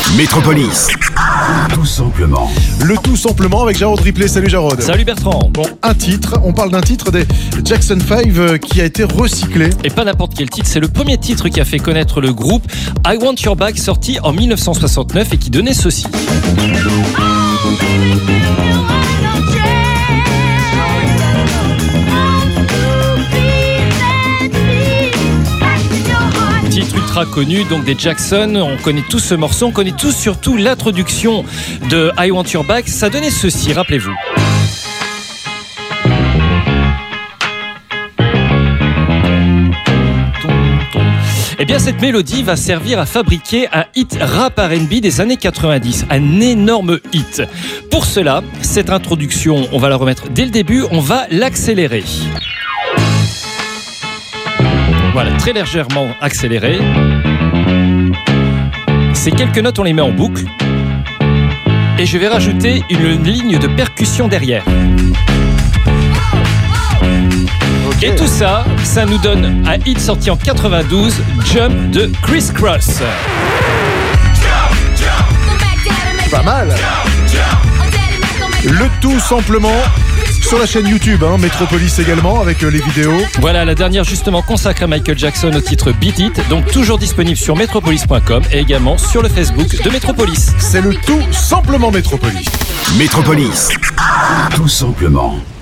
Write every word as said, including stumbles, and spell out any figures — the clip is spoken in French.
Métropolis. Tout simplement. Le tout simplement avec Jarod Ripley. Salut Jarod. Salut Bertrand. Bon, un titre, on parle d'un titre des Jackson five euh, qui a été recyclé. Et pas n'importe quel titre, c'est le premier titre qui a fait connaître le groupe, I Want Your Back, sorti en dix-neuf cent soixante-neuf et qui donnait ceci. Titre ultra connu donc des Jackson, on connaît tous ce morceau, on connaît tous surtout l'introduction de I Want Your Back, ça donnait ceci, rappelez-vous. Eh bien, cette mélodie va servir à fabriquer un hit rap R and B des années quatre-vingt-dix, un énorme hit. Pour cela, cette introduction, on va la remettre dès le début, on va l'accélérer. Voilà, très légèrement accéléré. Ces quelques notes, on les met en boucle. Et je vais rajouter une ligne de percussion derrière. Okay. Et tout ça, ça nous donne un hit sorti en quatre-vingt-douze, Jump de Criss Cross. Pas mal. Le tout simplement sur la chaîne YouTube, hein, Métropolis également, avec euh, les vidéos. Voilà, la dernière justement consacrée à Michael Jackson au titre Beat It, donc toujours disponible sur métropolis point com et également sur le Facebook de Métropolis. C'est le tout simplement Métropolis. Métropolis. Tout simplement.